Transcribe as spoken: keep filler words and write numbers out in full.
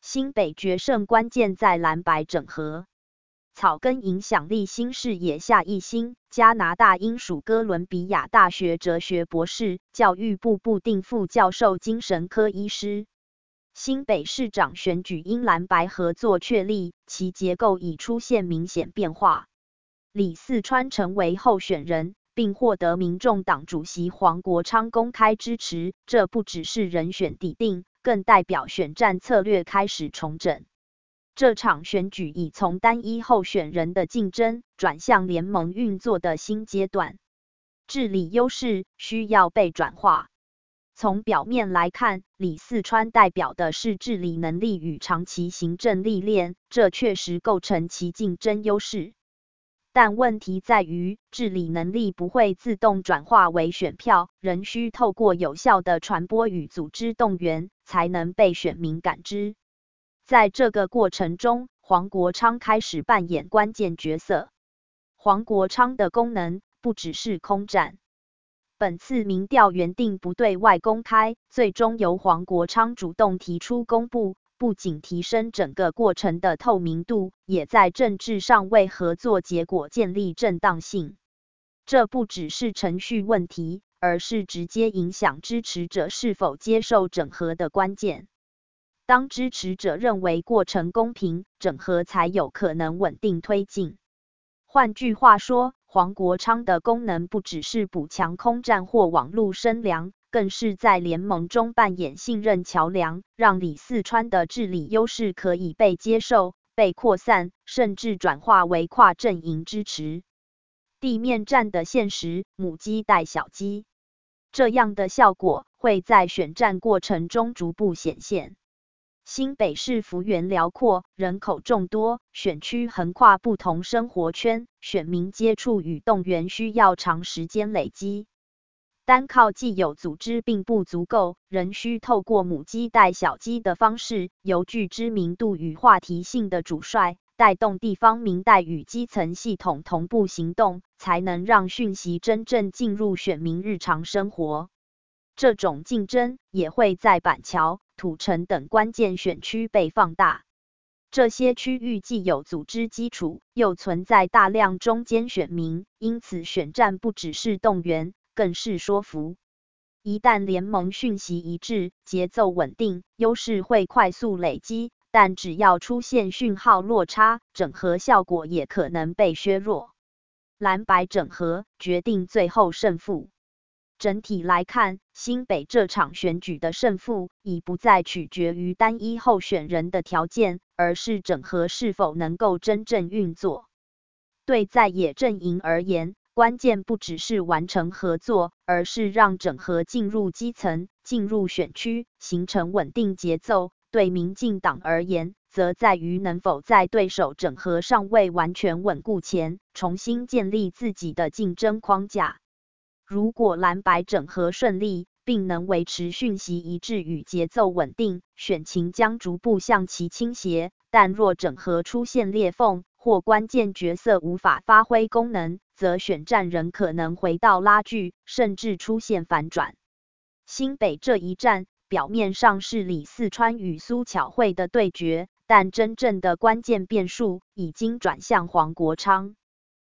新北决胜关键在蓝白整合。草根影响力新视野夏一新，加拿大英属哥伦比亚大学哲学博士，教育部部定副教授、精神科医师。新北市长选举因蓝白合作确立，其结构已出现明显变化。李四川成为候选人，并获得民众党主席黄国昌公开支持，这不只是人选底定，更代表选战策略开始重整。这场选举已从单一候选人的竞争，转向联盟运作的新阶段。治理优势需要被转化。从表面来看，李四川代表的是治理能力与长期行政历练，这确实构成其竞争优势。但问题在于，治理能力不会自动转化为选票，仍需透过有效的传播与组织动员，才能被选民感知。在这个过程中，黄国昌开始扮演关键角色。黄国昌的功能不只是空战。本次民调原定不对外公开，最终由黄国昌主动提出公布，不仅提升整个过程的透明度，也在政治上为合作结果建立正当性。这不只是程序问题，而是直接影响支持者是否接受整合的关键。当支持者认为过程公平，整合才有可能稳定推进。换句话说，黄国昌的功能不只是补强空战或网络声量，更是在联盟中扮演信任桥梁，让李四川的治理优势可以被接受、被扩散，甚至转化为跨阵营支持。地面战的现实，母鸡带小鸡，这样的效果会在选战过程中逐步显现。新北市幅员辽阔，人口众多，选区横跨不同生活圈，选民接触与动员需要长时间累积。单靠既有组织并不足够，仍需透过母鸡带小鸡的方式，由具知名度与话题性的主帅，带动地方民代与基层系统同步行动，才能让讯息真正进入选民日常生活。这种竞争也会在板桥、土城等关键选区被放大。这些区域既有组织基础，又存在大量中间选民，因此选战不只是动员，更是说服。一旦联盟讯息一致，节奏稳定，优势会快速累积，但只要出现讯号落差，整合效果也可能被削弱。蓝白整合决定最后胜负。整体来看，新北这场选举的胜负已不再取决于单一候选人的条件，而是整合是否能够真正运作。对在野阵营而言，关键不只是完成合作，而是让整合进入基层、进入选区，形成稳定节奏。对民进党而言，则在于能否在对手整合尚未完全稳固前，重新建立自己的竞争框架。如果蓝白整合顺利，并能维持讯息一致与节奏稳定，选情将逐步向其倾斜。但若整合出现裂缝，或关键角色无法发挥功能，则选战仍可能回到拉锯，甚至出现反转。新北这一战，表面上是李四川与苏巧慧的对决，但真正的关键变数已经转向黄国昌。